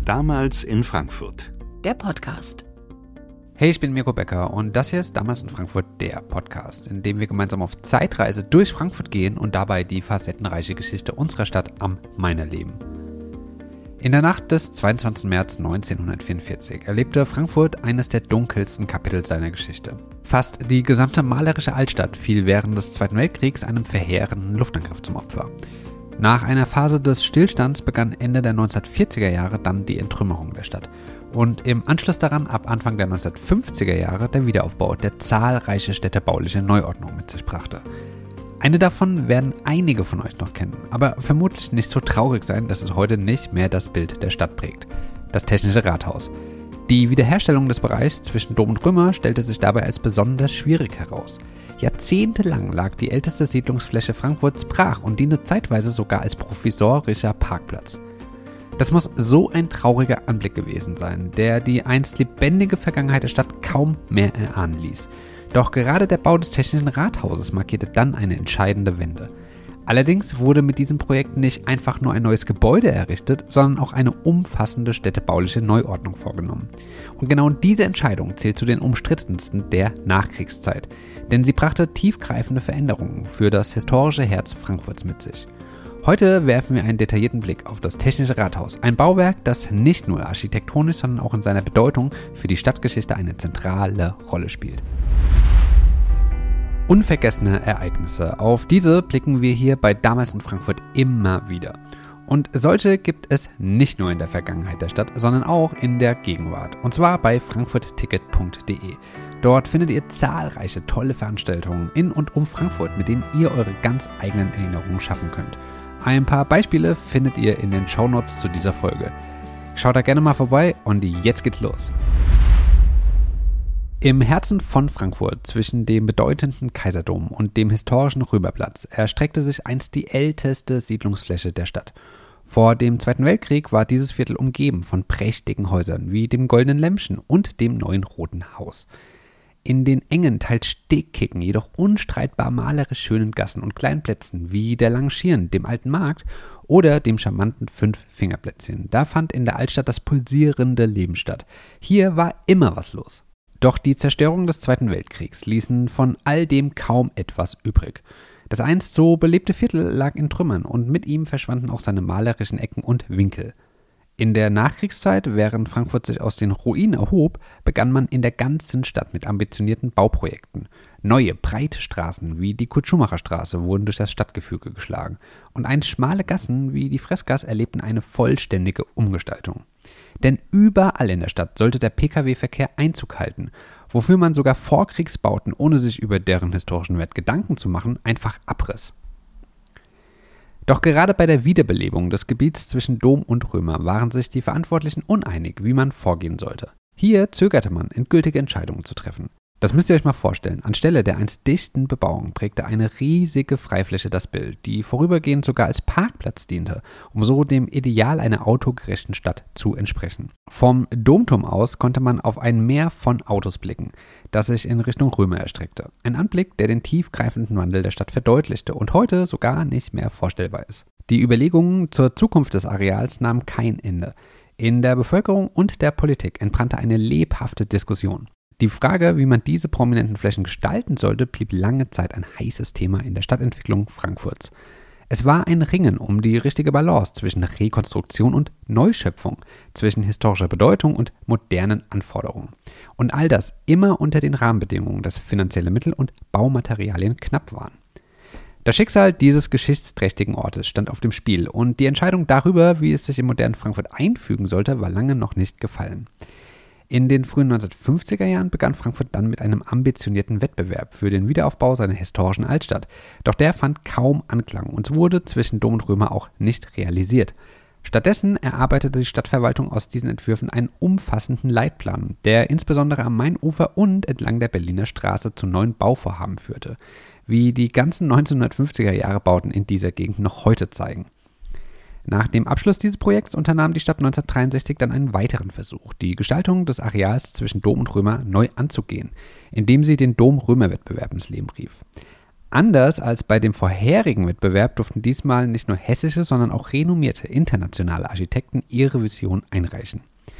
Damals in Frankfurt. Der Podcast. Hey, ich bin Mirko Becker und das hier ist Damals in Frankfurt, der Podcast, in dem wir gemeinsam auf Zeitreise durch Frankfurt gehen und dabei die facettenreiche Geschichte unserer Stadt am Main erleben. In der Nacht des 22. März 1944 erlebte Frankfurt eines der dunkelsten Kapitel seiner Geschichte. Fast die gesamte malerische Altstadt fiel während des Zweiten Weltkriegs einem verheerenden Luftangriff zum Opfer. Nach einer Phase des Stillstands begann Ende der 1940er Jahre dann die Entrümmerung der Stadt und im Anschluss daran ab Anfang der 1950er Jahre der Wiederaufbau, der zahlreiche städtebauliche Neuordnungen mit sich brachte. Eine davon werden einige von euch noch kennen, aber vermutlich nicht so traurig sein, dass es heute nicht mehr das Bild der Stadt prägt: das Technische Rathaus. Die Wiederherstellung des Bereichs zwischen Dom und Römer stellte sich dabei als besonders schwierig heraus. Jahrzehntelang lag die älteste Siedlungsfläche Frankfurts brach und diente zeitweise sogar als provisorischer Parkplatz. Das muss so ein trauriger Anblick gewesen sein, der die einst lebendige Vergangenheit der Stadt kaum mehr erahnen ließ. Doch gerade der Bau des Technischen Rathauses markierte dann eine entscheidende Wende. Allerdings wurde mit diesem Projekt nicht einfach nur ein neues Gebäude errichtet, sondern auch eine umfassende städtebauliche Neuordnung vorgenommen. Und genau diese Entscheidung zählt zu den umstrittensten der Nachkriegszeit, denn sie brachte tiefgreifende Veränderungen für das historische Herz Frankfurts mit sich. Heute werfen wir einen detaillierten Blick auf das Technische Rathaus, ein Bauwerk, das nicht nur architektonisch, sondern auch in seiner Bedeutung für die Stadtgeschichte eine zentrale Rolle spielt. Unvergessene Ereignisse. Auf diese blicken wir hier bei Damals in Frankfurt immer wieder. Und solche gibt es nicht nur in der Vergangenheit der Stadt, sondern auch in der Gegenwart. Und zwar bei frankfurtticket.de. Dort findet ihr zahlreiche tolle Veranstaltungen in und um Frankfurt, mit denen ihr eure ganz eigenen Erinnerungen schaffen könnt. Ein paar Beispiele findet ihr in den Shownotes zu dieser Folge. Schaut da gerne mal vorbei und jetzt geht's los. Im Herzen von Frankfurt, zwischen dem bedeutenden Kaiserdom und dem historischen Römerplatz, erstreckte sich einst die älteste Siedlungsfläche der Stadt. Vor dem Zweiten Weltkrieg war dieses Viertel umgeben von prächtigen Häusern wie dem Goldenen Lämpchen und dem Neuen Roten Haus. In den engen, teils stickigen, jedoch unstreitbar malerisch schönen Gassen und kleinen Plätzen wie der Langen Schirn, dem Alten Markt oder dem charmanten Fünf-Finger-Plätzchen, da fand in der Altstadt das pulsierende Leben statt. Hier war immer was los. Doch die Zerstörung des Zweiten Weltkriegs ließen von all dem kaum etwas übrig. Das einst so belebte Viertel lag in Trümmern und mit ihm verschwanden auch seine malerischen Ecken und Winkel. In der Nachkriegszeit, während Frankfurt sich aus den Ruinen erhob, begann man in der ganzen Stadt mit ambitionierten Bauprojekten. Neue, breite Straßen wie die Kurt-Schumacher-Straße wurden durch das Stadtgefüge geschlagen und einst schmale Gassen wie die Freßgasse erlebten eine vollständige Umgestaltung. Denn überall in der Stadt sollte der Pkw-Verkehr Einzug halten, wofür man sogar Vorkriegsbauten, ohne sich über deren historischen Wert Gedanken zu machen, einfach abriss. Doch gerade bei der Wiederbelebung des Gebiets zwischen Dom und Römer waren sich die Verantwortlichen uneinig, wie man vorgehen sollte. Hier zögerte man, endgültige Entscheidungen zu treffen. Das müsst ihr euch mal vorstellen. Anstelle der einst dichten Bebauung prägte eine riesige Freifläche das Bild, die vorübergehend sogar als Parkplatz diente, um so dem Ideal einer autogerechten Stadt zu entsprechen. Vom Domturm aus konnte man auf ein Meer von Autos blicken, das sich in Richtung Römer erstreckte. Ein Anblick, der den tiefgreifenden Wandel der Stadt verdeutlichte und heute sogar nicht mehr vorstellbar ist. Die Überlegungen zur Zukunft des Areals nahmen kein Ende. In der Bevölkerung und der Politik entbrannte eine lebhafte Diskussion. Die Frage, wie man diese prominenten Flächen gestalten sollte, blieb lange Zeit ein heißes Thema in der Stadtentwicklung Frankfurts. Es war ein Ringen um die richtige Balance zwischen Rekonstruktion und Neuschöpfung, zwischen historischer Bedeutung und modernen Anforderungen. Und all das immer unter den Rahmenbedingungen, dass finanzielle Mittel und Baumaterialien knapp waren. Das Schicksal dieses geschichtsträchtigen Ortes stand auf dem Spiel und die Entscheidung darüber, wie es sich im modernen Frankfurt einfügen sollte, war lange noch nicht gefallen. In den frühen 1950er Jahren begann Frankfurt dann mit einem ambitionierten Wettbewerb für den Wiederaufbau seiner historischen Altstadt. Doch der fand kaum Anklang und wurde zwischen Dom und Römer auch nicht realisiert. Stattdessen erarbeitete die Stadtverwaltung aus diesen Entwürfen einen umfassenden Leitplan, der insbesondere am Mainufer und entlang der Berliner Straße zu neuen Bauvorhaben führte, wie die ganzen 1950er Jahre Bauten in dieser Gegend noch heute zeigen. Nach dem Abschluss dieses Projekts unternahm die Stadt 1963 dann einen weiteren Versuch, die Gestaltung des Areals zwischen Dom und Römer neu anzugehen, indem sie den Dom-Römer-Wettbewerb ins Leben rief. Anders als bei dem vorherigen Wettbewerb durften diesmal nicht nur hessische, sondern auch renommierte internationale Architekten ihre Vision einreichen.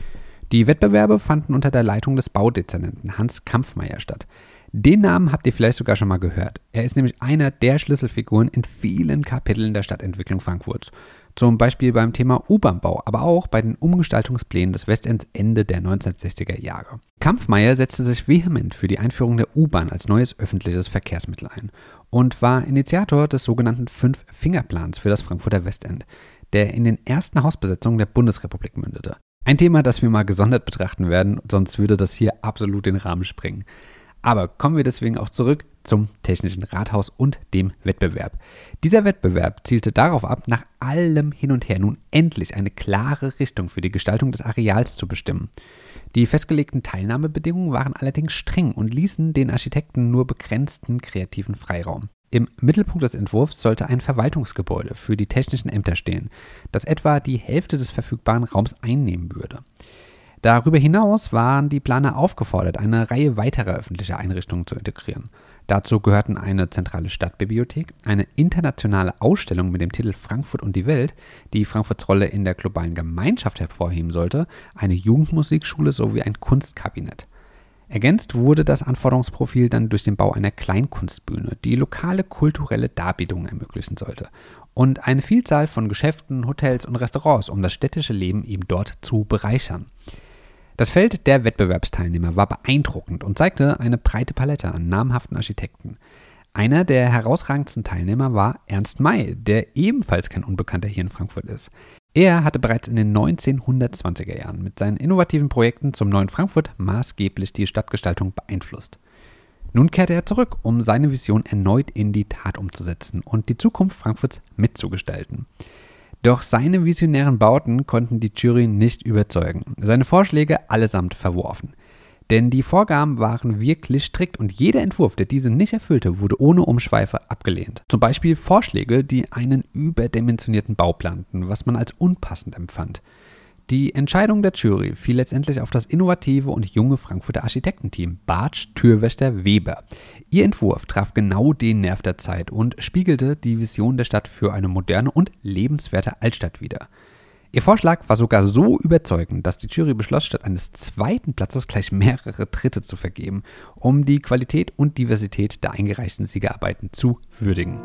Die Wettbewerbe fanden unter der Leitung des Baudezernenten Hans Kampffmeyer statt. Den Namen habt ihr vielleicht sogar schon mal gehört. Er ist nämlich einer der Schlüsselfiguren in vielen Kapiteln der Stadtentwicklung Frankfurts. Zum Beispiel beim Thema U-Bahn-Bau, aber auch bei den Umgestaltungsplänen des Westends Ende der 1960er Jahre. Kampffmeyer setzte sich vehement für die Einführung der U-Bahn als neues öffentliches Verkehrsmittel ein und war Initiator des sogenannten Fünf-Finger-Plans für das Frankfurter Westend, der in den ersten Hausbesetzungen der Bundesrepublik mündete. Ein Thema, das wir mal gesondert betrachten werden, sonst würde das hier absolut den Rahmen sprengen. Aber kommen wir deswegen auch zurück zum Technischen Rathaus und dem Wettbewerb. Dieser Wettbewerb zielte darauf ab, nach allem Hin und Her nun endlich eine klare Richtung für die Gestaltung des Areals zu bestimmen. Die festgelegten Teilnahmebedingungen waren allerdings streng und ließen den Architekten nur begrenzten kreativen Freiraum. Im Mittelpunkt des Entwurfs sollte ein Verwaltungsgebäude für die technischen Ämter stehen, das etwa die Hälfte des verfügbaren Raums einnehmen würde. Darüber hinaus waren die Planer aufgefordert, eine Reihe weiterer öffentlicher Einrichtungen zu integrieren. Dazu gehörten eine zentrale Stadtbibliothek, eine internationale Ausstellung mit dem Titel Frankfurt und die Welt, die Frankfurts Rolle in der globalen Gemeinschaft hervorheben sollte, eine Jugendmusikschule sowie ein Kunstkabinett. Ergänzt wurde das Anforderungsprofil dann durch den Bau einer Kleinkunstbühne, die lokale kulturelle Darbietungen ermöglichen sollte, und eine Vielzahl von Geschäften, Hotels und Restaurants, um das städtische Leben eben dort zu bereichern. Das Feld der Wettbewerbsteilnehmer war beeindruckend und zeigte eine breite Palette an namhaften Architekten. Einer der herausragendsten Teilnehmer war Ernst May, der ebenfalls kein Unbekannter hier in Frankfurt ist. Er hatte bereits in den 1920er Jahren mit seinen innovativen Projekten zum neuen Frankfurt maßgeblich die Stadtgestaltung beeinflusst. Nun kehrte er zurück, um seine Vision erneut in die Tat umzusetzen und die Zukunft Frankfurts mitzugestalten. Doch seine visionären Bauten konnten die Jury nicht überzeugen, seine Vorschläge allesamt verworfen. Denn die Vorgaben waren wirklich strikt und jeder Entwurf, der diese nicht erfüllte, wurde ohne Umschweife abgelehnt. Zum Beispiel Vorschläge, die einen überdimensionierten Bau planten, was man als unpassend empfand. Die Entscheidung der Jury fiel letztendlich auf das innovative und junge Frankfurter Architektenteam Bartsch, Türwächter, Weber. Ihr Entwurf traf genau den Nerv der Zeit und spiegelte die Vision der Stadt für eine moderne und lebenswerte Altstadt wider. Ihr Vorschlag war sogar so überzeugend, dass die Jury beschloss, statt eines zweiten Platzes gleich mehrere Dritte zu vergeben, um die Qualität und Diversität der eingereichten Siegerarbeiten zu würdigen.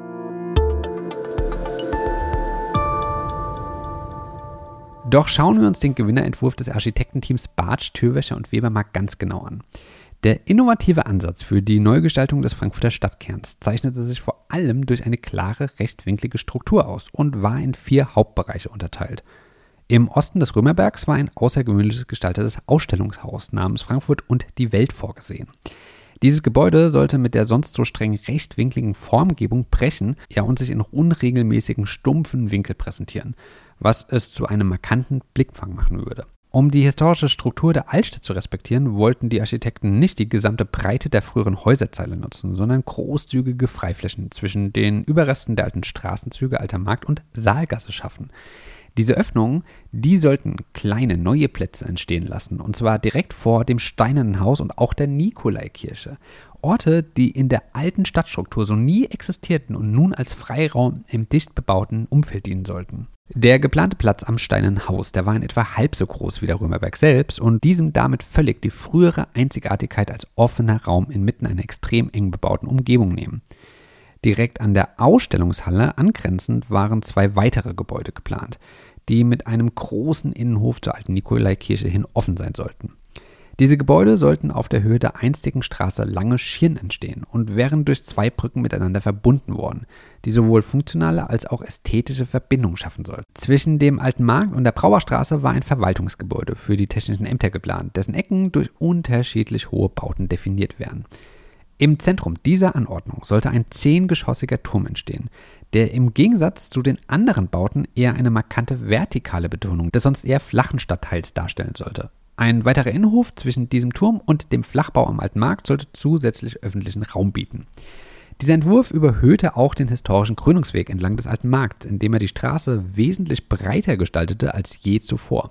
Doch schauen wir uns den Gewinnerentwurf des Architektenteams Bartsch, Türwächter und Weber mal ganz genau an. Der innovative Ansatz für die Neugestaltung des Frankfurter Stadtkerns zeichnete sich vor allem durch eine klare, rechtwinklige Struktur aus und war in 4 Hauptbereiche unterteilt. Im Osten des Römerbergs war ein außergewöhnliches gestaltetes Ausstellungshaus namens Frankfurt und die Welt vorgesehen. Dieses Gebäude sollte mit der sonst so streng rechtwinkligen Formgebung brechen, und sich in unregelmäßigen, stumpfen Winkel präsentieren, was es zu einem markanten Blickfang machen würde. Um die historische Struktur der Altstadt zu respektieren, wollten die Architekten nicht die gesamte Breite der früheren Häuserzeile nutzen, sondern großzügige Freiflächen zwischen den Überresten der alten Straßenzüge Alter Markt und Saalgasse schaffen. Diese Öffnungen, die sollten kleine neue Plätze entstehen lassen, und zwar direkt vor dem Steinernen Haus und auch der Nikolaikirche. Orte, die in der alten Stadtstruktur so nie existierten und nun als Freiraum im dicht bebauten Umfeld dienen sollten. Der geplante Platz am Steinernen Haus, der war in etwa halb so groß wie der Römerberg selbst und diesem damit völlig die frühere Einzigartigkeit als offener Raum inmitten einer extrem eng bebauten Umgebung nehmen. Direkt an der Ausstellungshalle angrenzend waren 2 weitere Gebäude geplant, die mit einem großen Innenhof zur alten Nikolaikirche hin offen sein sollten. Diese Gebäude sollten auf der Höhe der einstigen Straße Lange Schirn entstehen und wären durch 2 Brücken miteinander verbunden worden, die sowohl funktionale als auch ästhetische Verbindungen schaffen sollten. Zwischen dem Alten Markt und der Brauerstraße war ein Verwaltungsgebäude für die technischen Ämter geplant, dessen Ecken durch unterschiedlich hohe Bauten definiert werden. Im Zentrum dieser Anordnung sollte ein 10-geschossiger Turm entstehen, der im Gegensatz zu den anderen Bauten eher eine markante vertikale Betonung des sonst eher flachen Stadtteils darstellen sollte. Ein weiterer Innenhof zwischen diesem Turm und dem Flachbau am Alten Markt sollte zusätzlich öffentlichen Raum bieten. Dieser Entwurf überhöhte auch den historischen Krönungsweg entlang des Alten Markts, indem er die Straße wesentlich breiter gestaltete als je zuvor,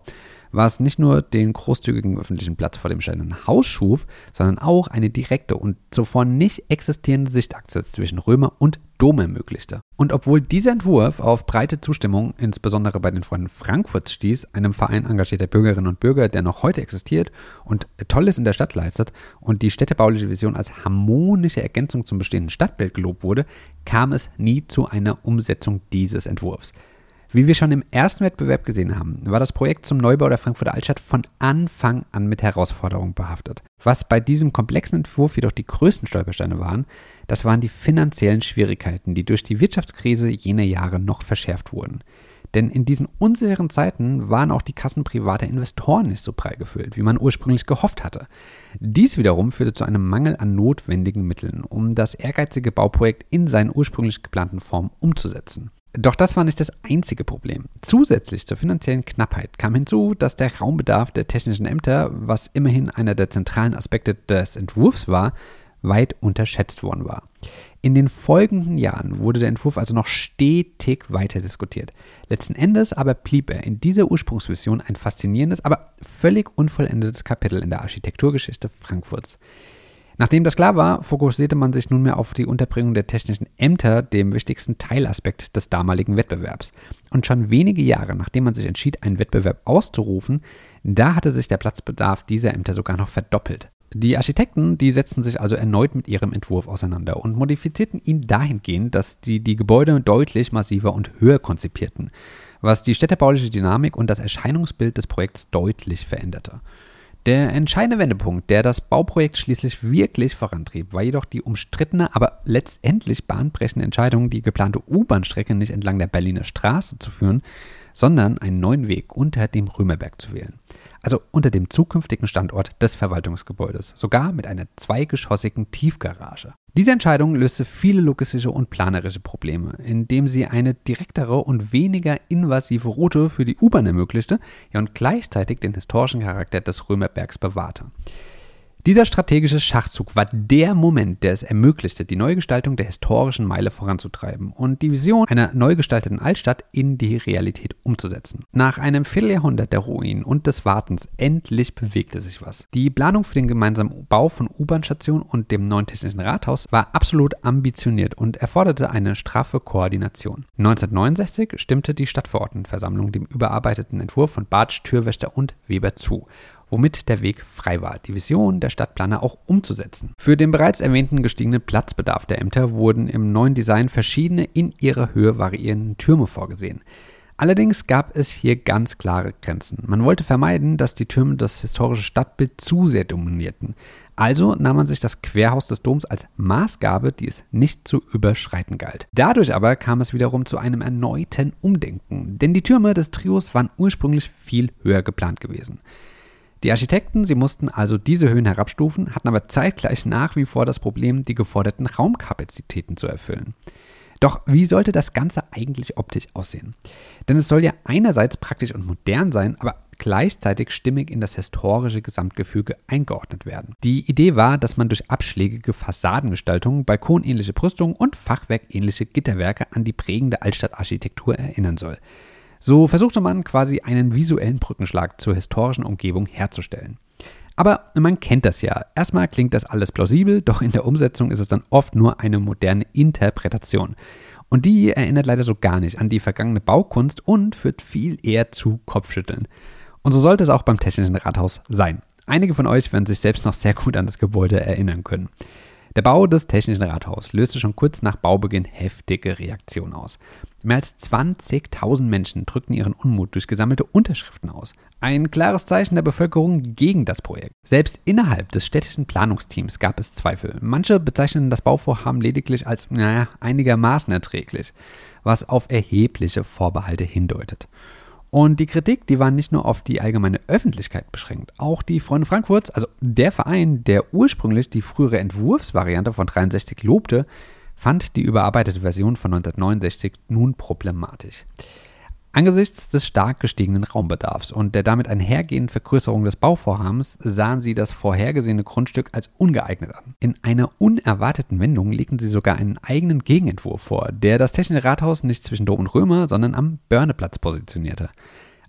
was nicht nur den großzügigen öffentlichen Platz vor dem steinernen Haus schuf, sondern auch eine direkte und zuvor nicht existierende Sichtachse zwischen Römer und Dom ermöglichte. Und obwohl dieser Entwurf auf breite Zustimmung, insbesondere bei den Freunden Frankfurts stieß, einem Verein engagierter Bürgerinnen und Bürger, der noch heute existiert und Tolles in der Stadt leistet und die städtebauliche Vision als harmonische Ergänzung zum bestehenden Stadtbild gelobt wurde, kam es nie zu einer Umsetzung dieses Entwurfs. Wie wir schon im ersten Wettbewerb gesehen haben, war das Projekt zum Neubau der Frankfurter Altstadt von Anfang an mit Herausforderungen behaftet. Was bei diesem komplexen Entwurf jedoch die größten Stolpersteine waren, das waren die finanziellen Schwierigkeiten, die durch die Wirtschaftskrise jener Jahre noch verschärft wurden. Denn in diesen unsicheren Zeiten waren auch die Kassen privater Investoren nicht so prall gefüllt, wie man ursprünglich gehofft hatte. Dies wiederum führte zu einem Mangel an notwendigen Mitteln, um das ehrgeizige Bauprojekt in seinen ursprünglich geplanten Form umzusetzen. Doch das war nicht das einzige Problem. Zusätzlich zur finanziellen Knappheit kam hinzu, dass der Raumbedarf der technischen Ämter, was immerhin einer der zentralen Aspekte des Entwurfs war, weit unterschätzt worden war. In den folgenden Jahren wurde der Entwurf also noch stetig weiter diskutiert. Letzten Endes aber blieb er in dieser Ursprungsvision ein faszinierendes, aber völlig unvollendetes Kapitel in der Architekturgeschichte Frankfurts. Nachdem das klar war, fokussierte man sich nunmehr auf die Unterbringung der technischen Ämter, dem wichtigsten Teilaspekt des damaligen Wettbewerbs. Und schon wenige Jahre, nachdem man sich entschied, einen Wettbewerb auszurufen, da hatte sich der Platzbedarf dieser Ämter sogar noch verdoppelt. Die Architekten, die setzten sich also erneut mit ihrem Entwurf auseinander und modifizierten ihn dahingehend, dass die Gebäude deutlich massiver und höher konzipierten, was die städtebauliche Dynamik und das Erscheinungsbild des Projekts deutlich veränderte. Der entscheidende Wendepunkt, der das Bauprojekt schließlich wirklich vorantrieb, war jedoch die umstrittene, aber letztendlich bahnbrechende Entscheidung, die geplante U-Bahn-Strecke nicht entlang der Berliner Straße zu führen, sondern einen neuen Weg unter dem Römerberg zu wählen. Also unter dem zukünftigen Standort des Verwaltungsgebäudes, sogar mit einer zweigeschossigen Tiefgarage. Diese Entscheidung löste viele logistische und planerische Probleme, indem sie eine direktere und weniger invasive Route für die U-Bahn ermöglichte, und gleichzeitig den historischen Charakter des Römerbergs bewahrte. Dieser strategische Schachzug war der Moment, der es ermöglichte, die Neugestaltung der historischen Meile voranzutreiben und die Vision einer neu gestalteten Altstadt in die Realität umzusetzen. Nach einem Vierteljahrhundert der Ruinen und des Wartens endlich bewegte sich was. Die Planung für den gemeinsamen Bau von U-Bahn-Stationen und dem neuen technischen Rathaus war absolut ambitioniert und erforderte eine straffe Koordination. 1969 stimmte die Stadtverordnetenversammlung dem überarbeiteten Entwurf von Bartsch, Türwächter und Weber zu, womit der Weg frei war, die Vision der Stadtplaner auch umzusetzen. Für den bereits erwähnten gestiegenen Platzbedarf der Ämter wurden im neuen Design verschiedene in ihrer Höhe variierende Türme vorgesehen. Allerdings gab es hier ganz klare Grenzen. Man wollte vermeiden, dass die Türme das historische Stadtbild zu sehr dominierten. Also nahm man sich das Querhaus des Doms als Maßgabe, die es nicht zu überschreiten galt. Dadurch aber kam es wiederum zu einem erneuten Umdenken, denn die Türme des Trios waren ursprünglich viel höher geplant gewesen. Die Architekten, sie mussten also diese Höhen herabstufen, hatten aber zeitgleich nach wie vor das Problem, die geforderten Raumkapazitäten zu erfüllen. Doch wie sollte das Ganze eigentlich optisch aussehen? Denn es soll ja einerseits praktisch und modern sein, aber gleichzeitig stimmig in das historische Gesamtgefüge eingeordnet werden. Die Idee war, dass man durch abschlägige Fassadengestaltung, balkonähnliche Brüstungen und fachwerkähnliche Gitterwerke an die prägende Altstadtarchitektur erinnern soll. So versuchte man quasi einen visuellen Brückenschlag zur historischen Umgebung herzustellen. Aber man kennt das ja. Erstmal klingt das alles plausibel, doch in der Umsetzung ist es dann oft nur eine moderne Interpretation. Und die erinnert leider so gar nicht an die vergangene Baukunst und führt viel eher zu Kopfschütteln. Und so sollte es auch beim Technischen Rathaus sein. Einige von euch werden sich selbst noch sehr gut an das Gebäude erinnern können. Der Bau des Technischen Rathauses löste schon kurz nach Baubeginn heftige Reaktionen aus. Mehr als 20.000 Menschen drückten ihren Unmut durch gesammelte Unterschriften aus. Ein klares Zeichen der Bevölkerung gegen das Projekt. Selbst innerhalb des städtischen Planungsteams gab es Zweifel. Manche bezeichneten das Bauvorhaben lediglich als, einigermaßen erträglich, was auf erhebliche Vorbehalte hindeutet. Und die Kritik, die war nicht nur auf die allgemeine Öffentlichkeit beschränkt. Auch die Freunde Frankfurts, also der Verein, der ursprünglich die frühere Entwurfsvariante von 63 lobte, fand die überarbeitete Version von 1969 nun problematisch. Angesichts des stark gestiegenen Raumbedarfs und der damit einhergehenden Vergrößerung des Bauvorhabens sahen sie das vorhergesehene Grundstück als ungeeignet an. In einer unerwarteten Wendung legten sie sogar einen eigenen Gegenentwurf vor, der das Technische Rathaus nicht zwischen Dom und Römer, sondern am Börneplatz positionierte.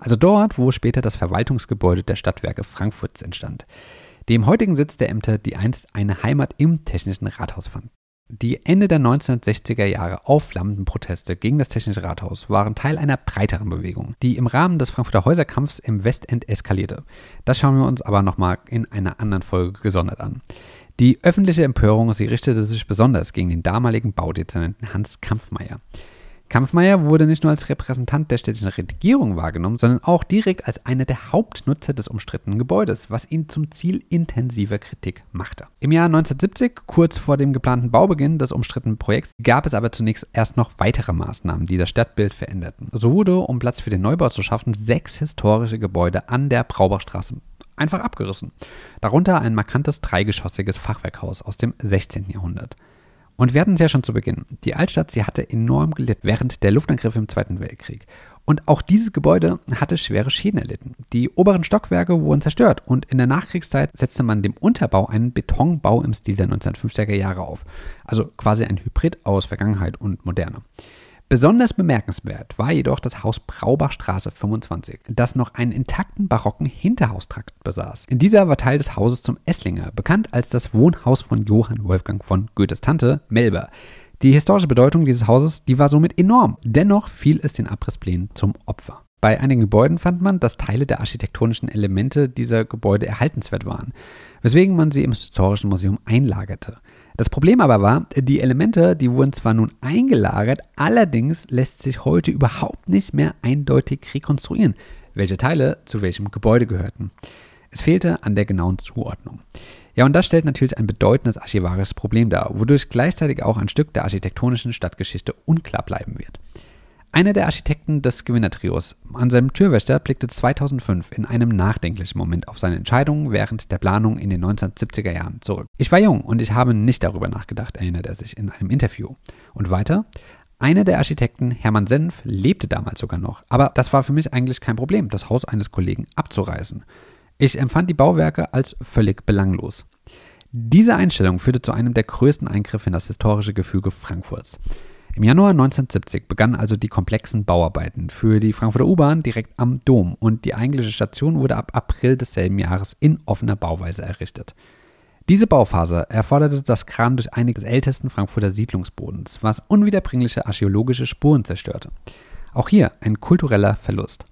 Also dort, wo später das Verwaltungsgebäude der Stadtwerke Frankfurts entstand, dem heutigen Sitz der Ämter, die einst eine Heimat im Technischen Rathaus fanden. Die Ende der 1960er Jahre aufflammenden Proteste gegen das Technische Rathaus waren Teil einer breiteren Bewegung, die im Rahmen des Frankfurter Häuserkampfs im Westend eskalierte. Das schauen wir uns aber nochmal in einer anderen Folge gesondert an. Die öffentliche Empörung, sie richtete sich besonders gegen den damaligen Baudezernenten Hans Kampffmeyer. Kampffmeyer wurde nicht nur als Repräsentant der städtischen Regierung wahrgenommen, sondern auch direkt als einer der Hauptnutzer des umstrittenen Gebäudes, was ihn zum Ziel intensiver Kritik machte. Im Jahr 1970, kurz vor dem geplanten Baubeginn des umstrittenen Projekts, gab es aber zunächst erst noch weitere Maßnahmen, die das Stadtbild veränderten. So wurde, um Platz für den Neubau zu schaffen, 6 historische Gebäude an der Braubachstraße einfach abgerissen. Darunter ein markantes dreigeschossiges Fachwerkhaus aus dem 16. Jahrhundert. Und wir hatten es ja schon zu Beginn. Die Altstadt, sie hatte enorm gelitten während der Luftangriffe im Zweiten Weltkrieg. Und auch dieses Gebäude hatte schwere Schäden erlitten. Die oberen Stockwerke wurden zerstört und in der Nachkriegszeit setzte man dem Unterbau einen Betonbau im Stil der 1950er Jahre auf. Also quasi ein Hybrid aus Vergangenheit und Moderne. Besonders bemerkenswert war jedoch das Haus Braubachstraße 25, das noch einen intakten barocken Hinterhaustrakt besaß. Dieser war Teil des Hauses zum Esslinger, bekannt als das Wohnhaus von Johann Wolfgang von Goethes Tante Melba. Die historische Bedeutung dieses Hauses, die war somit enorm. Dennoch fiel es den Abrissplänen zum Opfer. Bei einigen Gebäuden fand man, dass Teile der architektonischen Elemente dieser Gebäude erhaltenswert waren, weswegen man sie im Historischen Museum einlagerte. Das Problem aber war, die Elemente, die wurden zwar nun eingelagert, allerdings lässt sich heute überhaupt nicht mehr eindeutig rekonstruieren, welche Teile zu welchem Gebäude gehörten. Es fehlte an der genauen Zuordnung. Ja, und das stellt natürlich ein bedeutendes archivarisches Problem dar, wodurch gleichzeitig auch ein Stück der architektonischen Stadtgeschichte unklar bleiben wird. Einer der Architekten des Gewinnertrios, Anselm Türwächter, blickte 2005 in einem nachdenklichen Moment auf seine Entscheidungen während der Planung in den 1970er Jahren zurück. Ich war jung und ich habe nicht darüber nachgedacht, erinnert er sich in einem Interview. Und weiter, einer der Architekten, Hermann Senf, lebte damals sogar noch, aber das war für mich eigentlich kein Problem, das Haus eines Kollegen abzureißen. Ich empfand die Bauwerke als völlig belanglos. Diese Einstellung führte zu einem der größten Eingriffe in das historische Gefüge Frankfurts. Im Januar 1970 begannen also die komplexen Bauarbeiten für die Frankfurter U-Bahn direkt am Dom und die eigentliche Station wurde ab April desselben Jahres in offener Bauweise errichtet. Diese Bauphase erforderte das Graben durch einiges ältesten Frankfurter Siedlungsbodens, was unwiederbringliche archäologische Spuren zerstörte. Auch hier ein kultureller Verlust.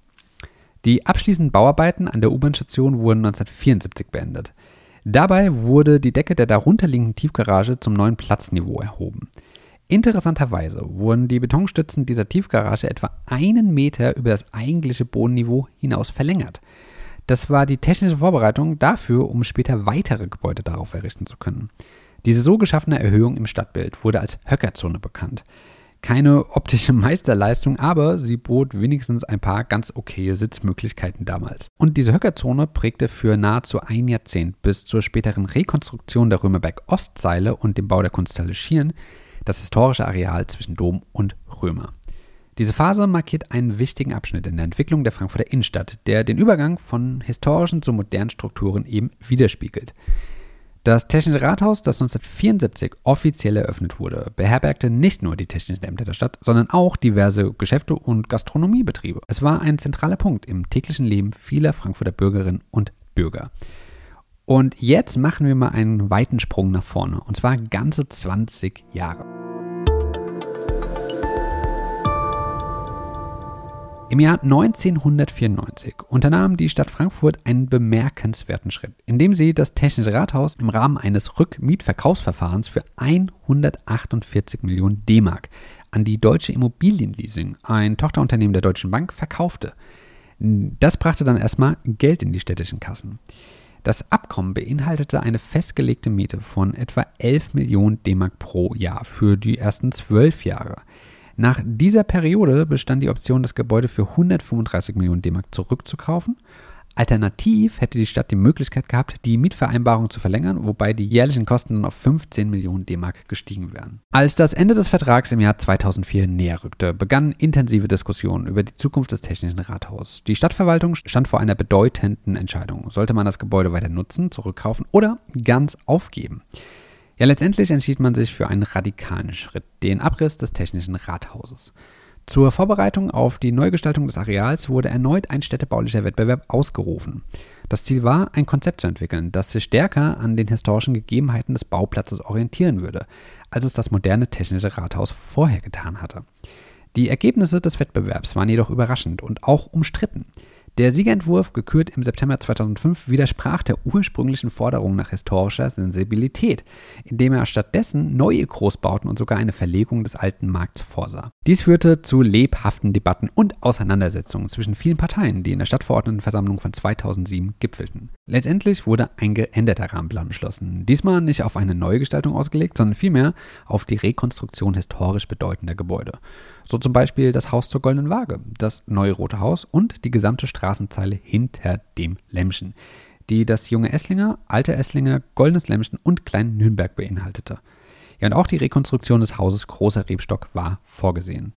Die abschließenden Bauarbeiten an der U-Bahn-Station wurden 1974 beendet. Dabei wurde die Decke der darunterliegenden Tiefgarage zum neuen Platzniveau erhoben. Interessanterweise wurden die Betonstützen dieser Tiefgarage etwa 1 Meter über das eigentliche Bodenniveau hinaus verlängert. Das war die technische Vorbereitung dafür, um später weitere Gebäude darauf errichten zu können. Diese so geschaffene Erhöhung im Stadtbild wurde als Höckerzone bekannt. Keine optische Meisterleistung, aber sie bot wenigstens ein paar ganz okaye Sitzmöglichkeiten damals. Und diese Höckerzone prägte für nahezu ein Jahrzehnt bis zur späteren Rekonstruktion der Römerberg-Ostseile und dem Bau der Kunsthalle Schirn das historische Areal zwischen Dom und Römer. Diese Phase markiert einen wichtigen Abschnitt in der Entwicklung der Frankfurter Innenstadt, der den Übergang von historischen zu modernen Strukturen eben widerspiegelt. Das Technische Rathaus, das 1974 offiziell eröffnet wurde, beherbergte nicht nur die technischen Ämter der Stadt, sondern auch diverse Geschäfte und Gastronomiebetriebe. Es war ein zentraler Punkt im täglichen Leben vieler Frankfurter Bürgerinnen und Bürger. Und jetzt machen wir mal einen weiten Sprung nach vorne, und zwar ganze 20 Jahre. Im Jahr 1994 unternahm die Stadt Frankfurt einen bemerkenswerten Schritt, indem sie das Technische Rathaus im Rahmen eines Rückmietverkaufsverfahrens für 148 Millionen D-Mark an die Deutsche Immobilienleasing, ein Tochterunternehmen der Deutschen Bank, verkaufte. Das brachte dann erstmal Geld in die städtischen Kassen. Das Abkommen beinhaltete eine festgelegte Miete von etwa 11 Millionen D-Mark pro Jahr für die ersten 12 Jahre. Nach dieser Periode bestand die Option, das Gebäude für 135 Millionen D-Mark zurückzukaufen. Alternativ hätte die Stadt die Möglichkeit gehabt, die Mietvereinbarung zu verlängern, wobei die jährlichen Kosten dann auf 15 Millionen D-Mark gestiegen wären. Als das Ende des Vertrags im Jahr 2004 näher rückte, begannen intensive Diskussionen über die Zukunft des Technischen Rathauses. Die Stadtverwaltung stand vor einer bedeutenden Entscheidung. Sollte man das Gebäude weiter nutzen, zurückkaufen oder ganz aufgeben? Ja, letztendlich entschied man sich für einen radikalen Schritt, den Abriss des Technischen Rathauses. Zur Vorbereitung auf die Neugestaltung des Areals wurde erneut ein städtebaulicher Wettbewerb ausgerufen. Das Ziel war, ein Konzept zu entwickeln, das sich stärker an den historischen Gegebenheiten des Bauplatzes orientieren würde, als es das moderne Technische Rathaus vorher getan hatte. Die Ergebnisse des Wettbewerbs waren jedoch überraschend und auch umstritten. Der Siegerentwurf, gekürt im September 2005, widersprach der ursprünglichen Forderung nach historischer Sensibilität, indem er stattdessen neue Großbauten und sogar eine Verlegung des alten Markts vorsah. Dies führte zu lebhaften Debatten und Auseinandersetzungen zwischen vielen Parteien, die in der Stadtverordnetenversammlung von 2007 gipfelten. Letztendlich wurde ein geänderter Rahmenplan beschlossen, diesmal nicht auf eine Neugestaltung ausgelegt, sondern vielmehr auf die Rekonstruktion historisch bedeutender Gebäude. So zum Beispiel das Haus zur Goldenen Waage, das neue Rote Haus und die gesamte Straßenzeile hinter dem Lämmchen, die das junge Esslinger, alte Esslinger, Goldenes Lämmchen und Klein Nürnberg beinhaltete. Ja, und auch die Rekonstruktion des Hauses Großer Rebstock war vorgesehen.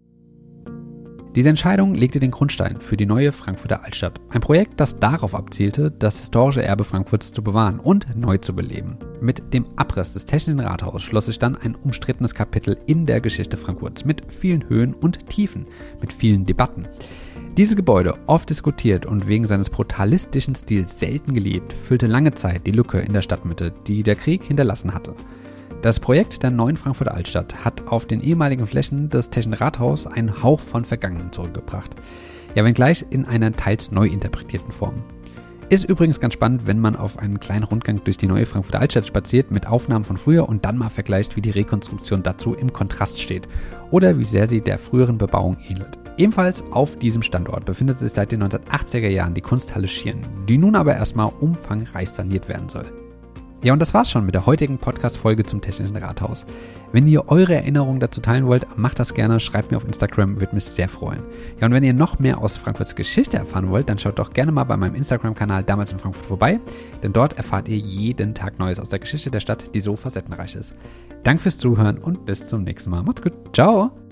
Diese Entscheidung legte den Grundstein für die neue Frankfurter Altstadt. Ein Projekt, das darauf abzielte, das historische Erbe Frankfurts zu bewahren und neu zu beleben. Mit dem Abriss des Technischen Rathauses schloss sich dann ein umstrittenes Kapitel in der Geschichte Frankfurts mit vielen Höhen und Tiefen, mit vielen Debatten. Dieses Gebäude, oft diskutiert und wegen seines brutalistischen Stils selten geliebt, füllte lange Zeit die Lücke in der Stadtmitte, die der Krieg hinterlassen hatte. Das Projekt der neuen Frankfurter Altstadt hat auf den ehemaligen Flächen des Technischen Rathauses einen Hauch von Vergangenem zurückgebracht. Ja, wenngleich in einer teils neu interpretierten Form. Ist übrigens ganz spannend, wenn man auf einen kleinen Rundgang durch die neue Frankfurter Altstadt spaziert mit Aufnahmen von früher und dann mal vergleicht, wie die Rekonstruktion dazu im Kontrast steht oder wie sehr sie der früheren Bebauung ähnelt. Ebenfalls auf diesem Standort befindet sich seit den 1980er Jahren die Kunsthalle Schirn, die nun aber erstmal umfangreich saniert werden soll. Ja, und das war's schon mit der heutigen Podcast-Folge zum Technischen Rathaus. Wenn ihr eure Erinnerungen dazu teilen wollt, macht das gerne, schreibt mir auf Instagram, würde mich sehr freuen. Ja, und wenn ihr noch mehr aus Frankfurts Geschichte erfahren wollt, dann schaut doch gerne mal bei meinem Instagram-Kanal Damals in Frankfurt vorbei, denn dort erfahrt ihr jeden Tag Neues aus der Geschichte der Stadt, die so facettenreich ist. Danke fürs Zuhören und bis zum nächsten Mal. Macht's gut. Ciao!